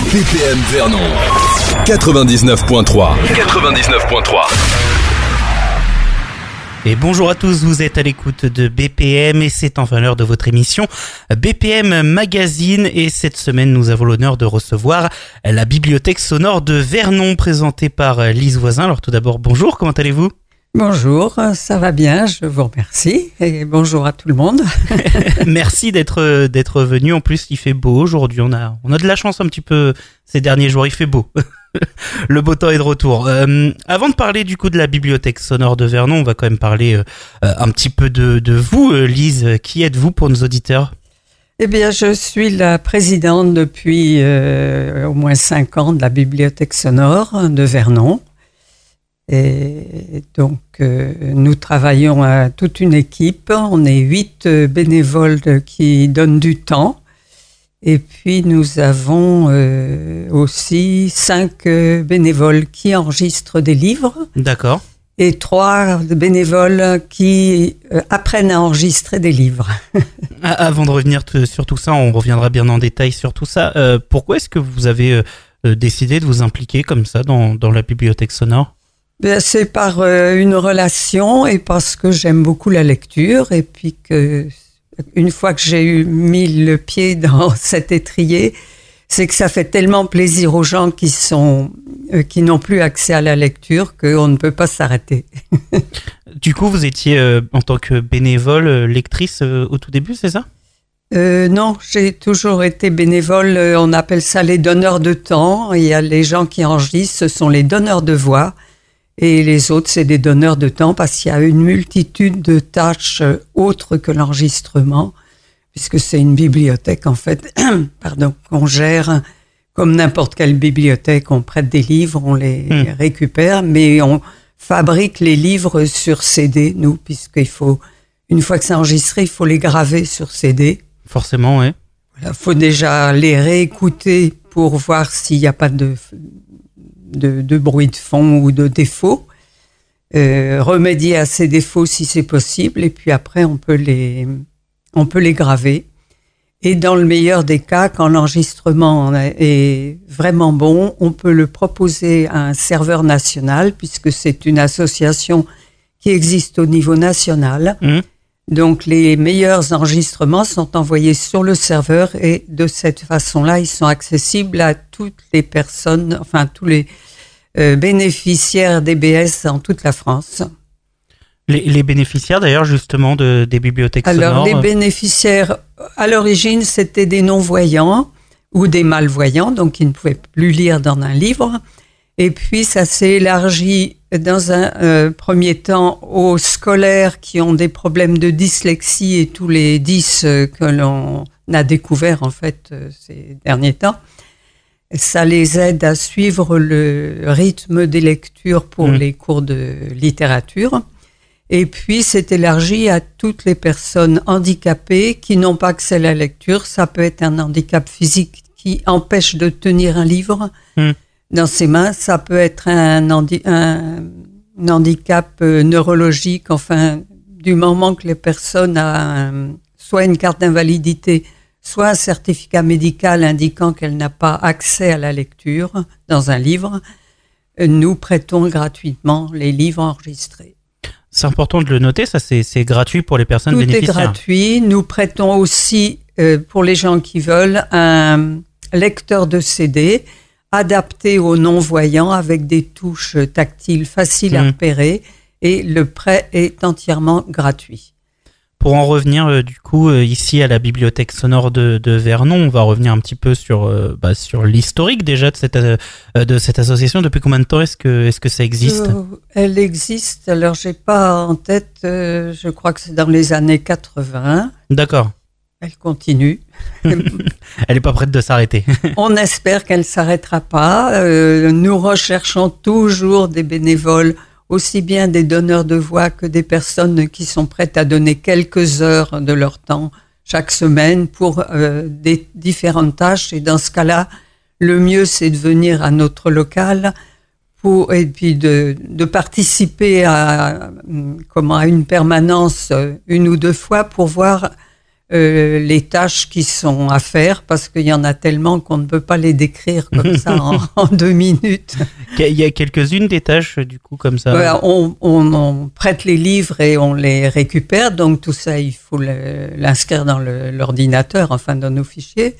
BPM Vernon 99.3. 99.3. Et bonjour à tous, vous êtes à l'écoute de BPM et c'est enfin l'heure de votre émission BPM Magazine. Et cette semaine, nous avons l'honneur de recevoir la bibliothèque sonore de Vernon présentée par Lise Voisin. Alors tout d'abord, bonjour, comment allez-vous ? Bonjour, ça va bien, je vous remercie et bonjour à tout le monde. Merci d'être venu. En plus, il fait beau aujourd'hui. On a de la chance un petit peu ces derniers jours. Il fait beau. Le beau temps est de retour. Avant de parler du coup de la bibliothèque sonore de Vernon, on va quand même parler un petit peu de vous, Lise. Qui êtes-vous pour nos auditeurs ? Eh bien, je suis la présidente depuis au moins 5 ans de la bibliothèque sonore de Vernon. Et donc, nous travaillons à toute une équipe. On est 8 bénévoles qui donnent du temps. Et puis, nous avons aussi 5 bénévoles qui enregistrent des livres. D'accord. Et 3 bénévoles qui apprennent à enregistrer des livres. Avant de revenir sur tout ça, on reviendra bien en détail sur tout ça. Pourquoi est-ce que vous avez décidé de vous impliquer comme ça dans la bibliothèque sonore ? Bien, c'est par une relation et parce que j'aime beaucoup la lecture. Et puis que une fois que j'ai mis le pied dans cet étrier, c'est que ça fait tellement plaisir aux gens qui n'ont plus accès à la lecture qu'on ne peut pas s'arrêter. Du coup, vous étiez en tant que bénévole lectrice au tout début, c'est ça ? Non, j'ai toujours été bénévole. On appelle ça les donneurs de temps. Il y a les gens qui enregistrent, ce sont les donneurs de voix. Et les autres, c'est des donneurs de temps parce qu'il y a une multitude de tâches autres que l'enregistrement, puisque c'est une bibliothèque, en fait, qu'on gère comme n'importe quelle bibliothèque. On prête des livres, on les récupère, mais on fabrique les livres sur CD, nous, puisqu'il faut, une fois que c'est enregistré, il faut les graver sur CD. Forcément, oui. Il faut déjà les réécouter pour voir s'il n'y a pas de bruit de fond ou de défauts, remédier à ces défauts si c'est possible, et puis après on peut les graver. Et dans le meilleur des cas, quand l'enregistrement est vraiment bon, on peut le proposer à un serveur national, puisque c'est une association qui existe au niveau national. Donc les meilleurs enregistrements sont envoyés sur le serveur et de cette façon-là, ils sont accessibles à toutes les personnes, enfin tous les bénéficiaires d'EBS en toute la France. Les bénéficiaires d'ailleurs justement des bibliothèques sonores. Alors les bénéficiaires, à l'origine, c'était des non-voyants ou des malvoyants, donc qui ne pouvaient plus lire dans un livre. Et puis ça s'est élargi dans un premier temps aux scolaires qui ont des problèmes de dyslexie et tous les 10 que l'on a découvert en fait ces derniers temps. Ça les aide à suivre le rythme des lectures pour les cours de littérature. Et puis c'est élargi à toutes les personnes handicapées qui n'ont pas accès à la lecture. Ça peut être un handicap physique qui empêche de tenir un livre dans ses mains, ça peut être un handicap neurologique, enfin, du moment que les personnes a soit une carte d'invalidité, soit un certificat médical indiquant qu'elle n'a pas accès à la lecture dans un livre, nous prêtons gratuitement les livres enregistrés. C'est important de le noter, ça c'est gratuit pour les personnes bénéficiaires. Tout est gratuit. Nous prêtons aussi, pour les gens qui veulent, un lecteur de CD adapté aux non-voyants avec des touches tactiles faciles à repérer et le prêt est entièrement gratuit. Pour en revenir du coup ici à la bibliothèque sonore de Vernon, on va revenir un petit peu sur l'historique déjà de cette association. Depuis combien de temps est-ce que ça existe ? Elle existe, alors j'ai pas en tête, je crois que c'est dans les années 80. D'accord. Elle continue. Elle n'est pas prête de s'arrêter. On espère qu'elle ne s'arrêtera pas. Nous recherchons toujours des bénévoles, aussi bien des donneurs de voix que des personnes qui sont prêtes à donner quelques heures de leur temps chaque semaine pour des différentes tâches. Et dans ce cas-là, le mieux, c'est de venir à notre local et puis de participer à une permanence 1 ou 2 fois pour voir les tâches qui sont à faire, parce qu'il y en a tellement qu'on ne peut pas les décrire comme ça en 2 minutes. Il y a quelques-unes des tâches, du coup, comme ça. On prête les livres et on les récupère, donc tout ça, il faut l'inscrire dans l'ordinateur, enfin dans nos fichiers.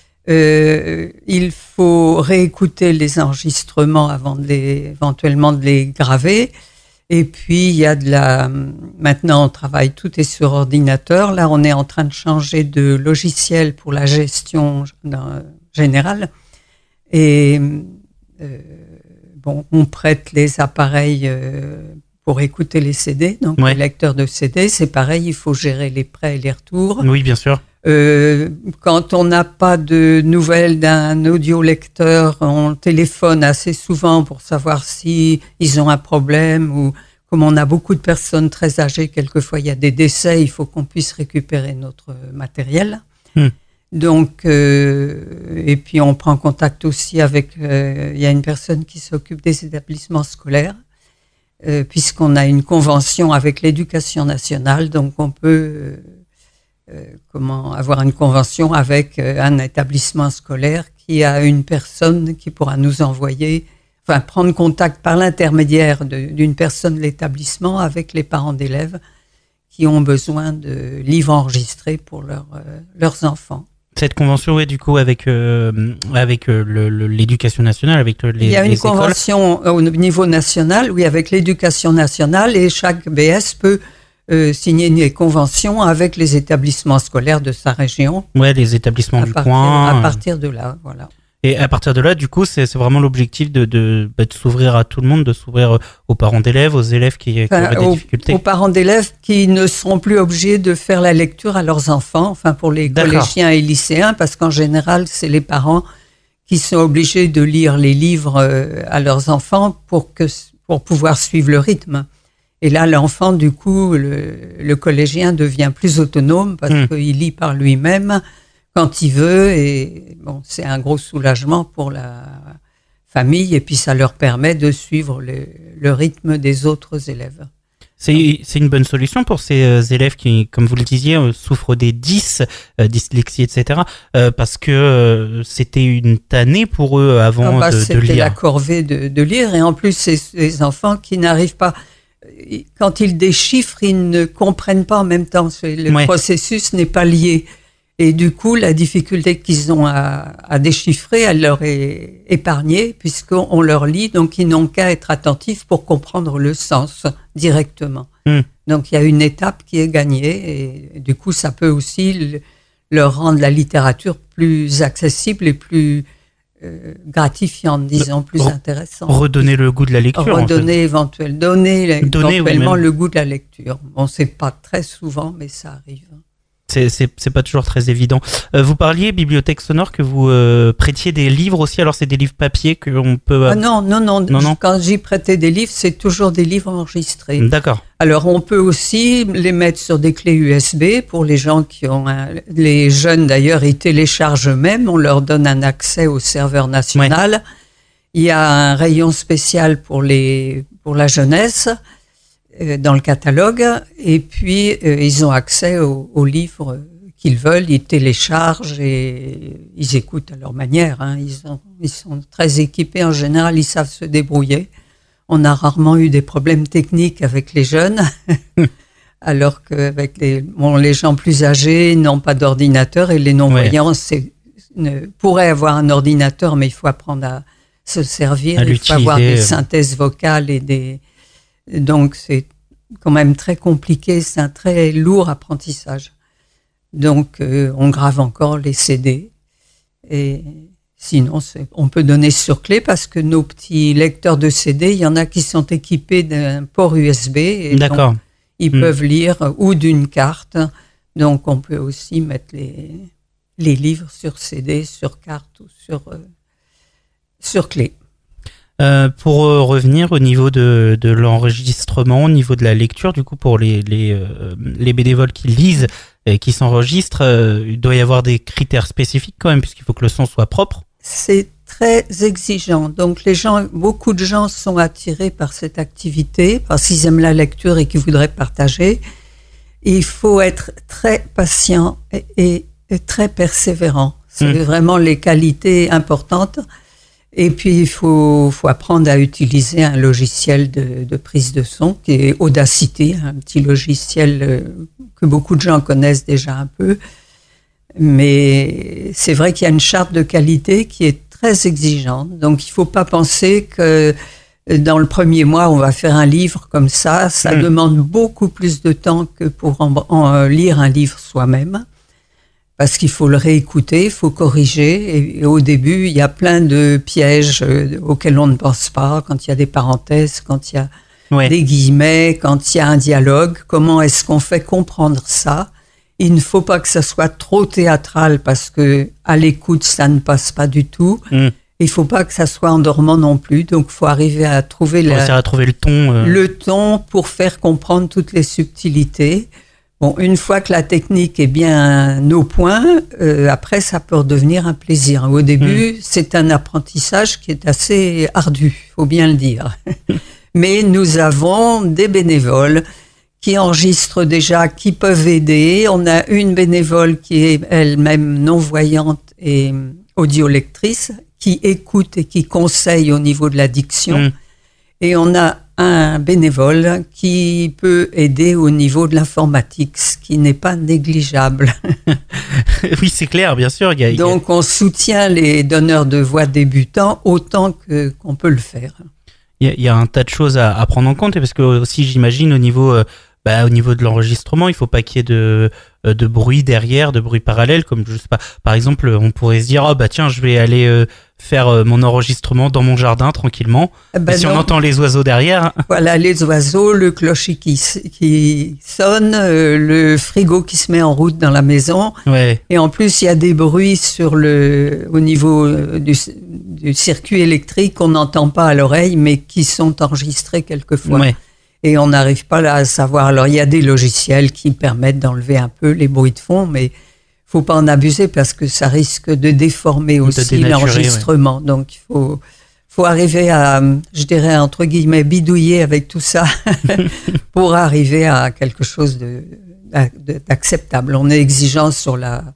Il faut réécouter les enregistrements avant éventuellement de les graver. Et puis, il y a maintenant, on travaille, tout est sur ordinateur. Là, on est en train de changer de logiciel pour la gestion générale. Et, on prête les appareils pour écouter les CD. Donc, les lecteurs de CD, c'est pareil, il faut gérer les prêts et les retours. Oui, bien sûr. Quand on n'a pas de nouvelles d'un audiolecteur, on téléphone assez souvent pour savoir si ils ont un problème, ou comme on a beaucoup de personnes très âgées, quelquefois il y a des décès, il faut qu'on puisse récupérer notre matériel. Donc, et puis on prend contact aussi avec, il y a une personne qui s'occupe des établissements scolaires, puisqu'on a une convention avec l'Éducation nationale, donc on peut avoir une convention avec un établissement scolaire qui a une personne qui pourra nous envoyer, prendre contact par l'intermédiaire d'une personne de l'établissement avec les parents d'élèves qui ont besoin de livres enregistrés pour leurs enfants. Cette convention, du coup, avec l'éducation nationale, avec les Il y a une écoles. Convention au niveau national, avec l'éducation nationale, et chaque BS peut signer une convention avec les établissements scolaires de sa région. Les établissements du coin. À partir de là, voilà. Et à partir de là, du coup, c'est vraiment l'objectif de s'ouvrir à tout le monde, de s'ouvrir aux parents d'élèves, aux élèves qui auraient des difficultés. Aux parents d'élèves qui ne seront plus obligés de faire la lecture à leurs enfants, pour les collégiens et lycéens, parce qu'en général, c'est les parents qui sont obligés de lire les livres à leurs enfants pour pouvoir suivre le rythme. Et là, l'enfant, du coup, le collégien devient plus autonome parce qu'il lit par lui-même quand il veut. Et c'est un gros soulagement pour la famille. Et puis, ça leur permet de suivre le rythme des autres élèves. C'est une bonne solution pour ces élèves qui, comme vous le disiez, souffrent des dyslexie, etc. Parce que c'était une tannée pour eux avant de lire. C'était la corvée de lire. Et en plus, ces enfants qui n'arrivent pas... Quand ils déchiffrent, ils ne comprennent pas en même temps. Le processus n'est pas lié. Et du coup, la difficulté qu'ils ont à déchiffrer, elle leur est épargnée puisqu'on leur lit. Donc, ils n'ont qu'à être attentifs pour comprendre le sens directement. Donc, il y a une étape qui est gagnée. Et du coup, ça peut aussi leur rendre la littérature plus accessible et plus gratifiante, disons, plus intéressante. Redonner le goût de la lecture. Donner éventuellement le goût de la lecture. C'est pas très souvent, mais ça arrive. C'est pas toujours très évident. Vous parliez bibliothèque sonore, que vous prêtiez des livres aussi. Alors c'est des livres papier qu'on peut. Non. Quand j'y prêtais des livres, c'est toujours des livres enregistrés. D'accord. Alors on peut aussi les mettre sur des clés USB pour les gens qui ont les jeunes d'ailleurs, ils téléchargent eux-mêmes. On leur donne un accès au serveur national. Il y a un rayon spécial pour la jeunesse dans le catalogue, et puis ils ont accès aux livres qu'ils veulent, ils téléchargent et ils écoutent à leur manière. Ils sont très équipés en général, ils savent se débrouiller. On a rarement eu des problèmes techniques avec les jeunes, alors qu'avec les gens plus âgés n'ont pas d'ordinateur, et les non-voyants pourraient avoir un ordinateur, mais il faut apprendre à se servir, il faut avoir des synthèses vocales donc c'est quand même très compliqué, c'est un très lourd apprentissage. Donc on grave encore les CD, et sinon on peut donner sur clé, parce que nos petits lecteurs de CD, il y en a qui sont équipés d'un port USB, et donc ils peuvent lire, ou d'une carte. Donc on peut aussi mettre les livres sur CD, sur carte ou sur clé. Pour revenir au niveau de l'enregistrement, au niveau de la lecture, du coup pour les bénévoles qui lisent et qui s'enregistrent, il doit y avoir des critères spécifiques quand même, puisqu'il faut que le son soit propre. C'est très exigeant. Donc beaucoup de gens sont attirés par cette activité parce qu'ils aiment la lecture et qu'ils voudraient partager. il faut être très patient et très persévérant. C'est vraiment les qualités importantes. Et puis, il faut apprendre à utiliser un logiciel de prise de son qui est Audacity, un petit logiciel que beaucoup de gens connaissent déjà un peu. Mais c'est vrai qu'il y a une charte de qualité qui est très exigeante. Donc, il ne faut pas penser que dans le premier mois, on va faire un livre comme ça. Ça demande beaucoup plus de temps que pour en lire un livre soi-même. Parce qu'il faut le réécouter, il faut corriger. Et au début, il y a plein de pièges auxquels on ne pense pas. Quand il y a des parenthèses, quand il y a des guillemets, quand il y a un dialogue. Comment est-ce qu'on fait comprendre ça? Il ne faut pas que ça soit trop théâtral parce que à l'écoute, ça ne passe pas du tout. Il ne faut pas que ça soit endormant non plus. Donc, il faut arriver à trouver le ton. Le ton pour faire comprendre toutes les subtilités. Bon, une fois que la technique est bien au point, après, ça peut redevenir un plaisir. Au début, c'est un apprentissage qui est assez ardu, faut bien le dire. Mais nous avons des bénévoles qui enregistrent déjà, qui peuvent aider. On a une bénévole qui est elle-même non-voyante et audiolectrice, qui écoute et qui conseille au niveau de la diction. Et on a un bénévole qui peut aider au niveau de l'informatique, ce qui n'est pas négligeable. Oui, c'est clair, bien sûr. Donc, on soutient les donneurs de voix débutants autant qu'on peut le faire. Il y a un tas de choses à prendre en compte, parce que aussi, j'imagine, au niveau de l'enregistrement, il ne faut pas qu'il y ait de bruit derrière, de bruit parallèle, comme je sais pas. Par exemple, on pourrait se dire, tiens, je vais aller faire mon enregistrement dans mon jardin tranquillement. Si on entend les oiseaux derrière. Voilà, les oiseaux, le clocher qui sonne, le frigo qui se met en route dans la maison. Ouais. Et en plus, il y a des bruits au niveau du circuit électrique qu'on n'entend pas à l'oreille, mais qui sont enregistrés quelquefois. Ouais. Et on n'arrive pas là à savoir. Alors, il y a des logiciels qui permettent d'enlever un peu les bruits de fond, mais faut pas en abuser parce que ça risque de déformer aussi l'enregistrement. Ouais. Donc, il faut arriver à, je dirais, entre guillemets, bidouiller avec tout ça pour arriver à quelque chose d'acceptable. On est exigeant sur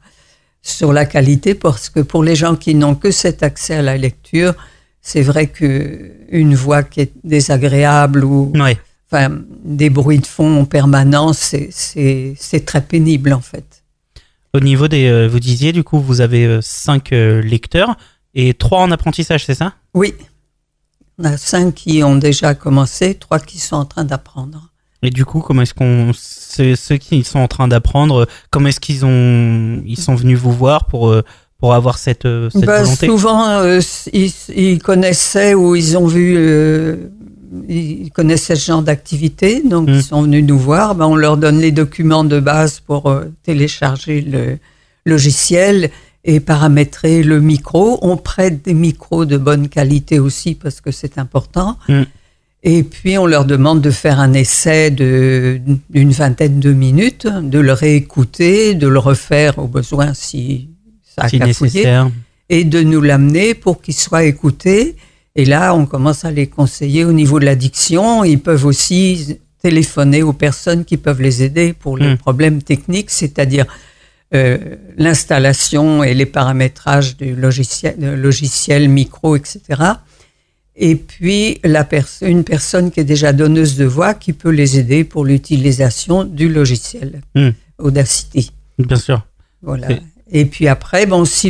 la qualité parce que pour les gens qui n'ont que cet accès à la lecture, c'est vrai qu'une voix qui est désagréable ou des bruits de fond en permanence, c'est très pénible en fait. Au niveau vous disiez, du coup, vous avez 5 lecteurs et 3 en apprentissage, c'est ça? Oui. On a 5 qui ont déjà commencé, 3 qui sont en train d'apprendre. Et du coup, comment est-ce ceux qui sont en train d'apprendre, comment est-ce qu'ils sont venus vous voir pour avoir cette volonté? Souvent, ils connaissaient ou ils ont vu, ils connaissaient ce genre d'activité, donc ils sont venus nous voir. On leur donne les documents de base pour télécharger le logiciel et paramétrer le micro. On prête des micros de bonne qualité aussi parce que c'est important. Et puis, on leur demande de faire un essai d'une vingtaine de minutes, de le réécouter, de le refaire au besoin si ça a cafouillé, et de nous l'amener pour qu'il soit écouté. Et là, on commence à les conseiller au niveau de la diction. Ils peuvent aussi téléphoner aux personnes qui peuvent les aider pour les problèmes techniques, c'est-à-dire l'installation et les paramétrages du logiciel, micro, etc. Et puis, une personne qui est déjà donneuse de voix qui peut les aider pour l'utilisation du logiciel Audacity. Bien sûr. Voilà. Et puis après, si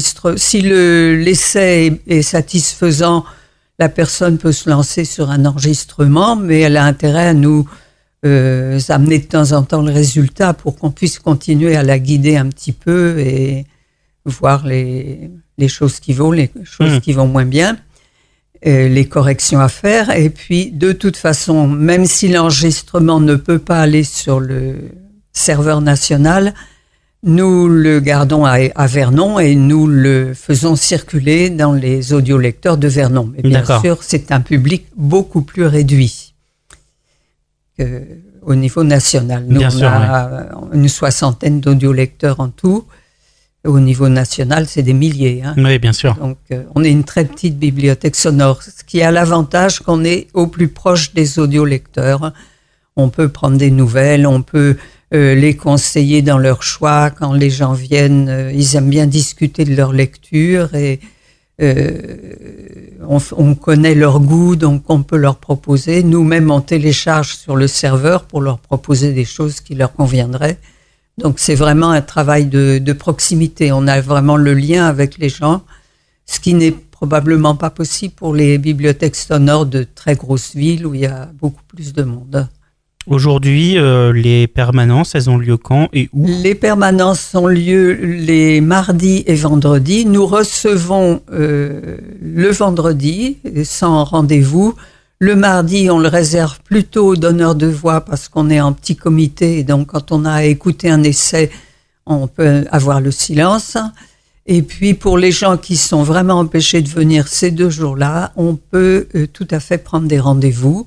l'essai est satisfaisant, la personne peut se lancer sur un enregistrement, mais elle a intérêt à nous amener de temps en temps le résultat pour qu'on puisse continuer à la guider un petit peu et voir les choses qui vont, les choses qui vont moins bien, les corrections à faire. Et puis, de toute façon, même si l'enregistrement ne peut pas aller sur le serveur national, nous le gardons à Vernon et nous le faisons circuler dans les audiolecteurs de Vernon. Mais bien sûr, c'est un public beaucoup plus réduit qu'au niveau national. Nous, on a une 60aine d'audiolecteurs en tout. Au niveau national, c'est des milliers. Oui, bien sûr. Donc, on est une très petite bibliothèque sonore, ce qui a l'avantage qu'on est au plus proche des audiolecteurs. On peut prendre des nouvelles, on peut les conseiller dans leur choix. Quand les gens viennent, ils aiment bien discuter de leur lecture et on connaît leur goût, donc on peut leur proposer. Nous-mêmes, on télécharge sur le serveur pour leur proposer des choses qui leur conviendraient. Donc c'est vraiment un travail de proximité. On a vraiment le lien avec les gens, ce qui n'est probablement pas possible pour les bibliothèques sonores de très grosses villes où il y a beaucoup plus de monde. Aujourd'hui, les permanences, elles ont lieu quand et où ? Les permanences ont lieu les mardis et vendredis. Nous recevons le vendredi, sans rendez-vous. Le mardi, on le réserve plutôt aux donneurs de voix parce qu'on est en petit comité. Et donc, quand on a écouté un essai, on peut avoir le silence. Et puis, pour les gens qui sont vraiment empêchés de venir ces 2 jours-là, on peut tout à fait prendre des rendez-vous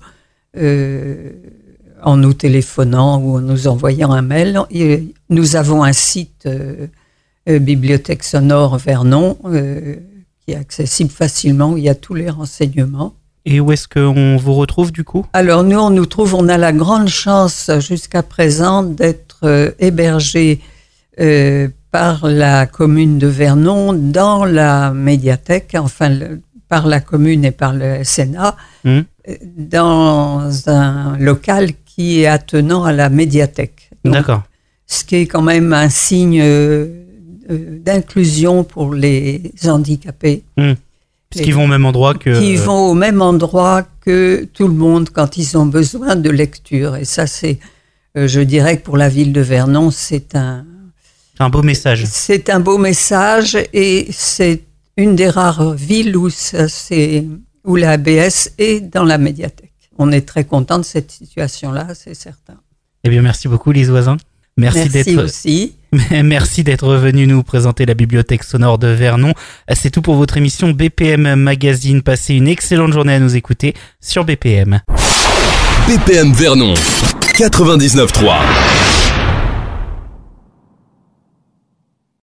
en nous téléphonant ou en nous envoyant un mail. Et nous avons un site Bibliothèque Sonore Vernon qui est accessible facilement, où il y a tous les renseignements. Et où est-ce qu'on vous retrouve du coup ? Alors nous, on a la grande chance jusqu'à présent d'être hébergés par la commune de Vernon dans la médiathèque, par la commune et par le Sénat, dans un local qui est attenant à la médiathèque. Donc, d'accord. Ce qui est quand même un signe d'inclusion pour les handicapés. Parce qu'ils vont au même endroit que... Qui vont au même endroit que tout le monde quand ils ont besoin de lecture. Et ça, c'est, je dirais que pour la ville de Vernon, c'est un beau message. C'est un beau message et c'est une des rares villes où la ABS est dans la médiathèque. On est très content de cette situation-là, c'est certain. Eh bien, merci beaucoup, Lise Voisin. Merci aussi. Merci d'être venu nous présenter la bibliothèque sonore de Vernon. C'est tout pour votre émission BPM Magazine. Passez une excellente journée à nous écouter sur BPM. BPM Vernon 99.3.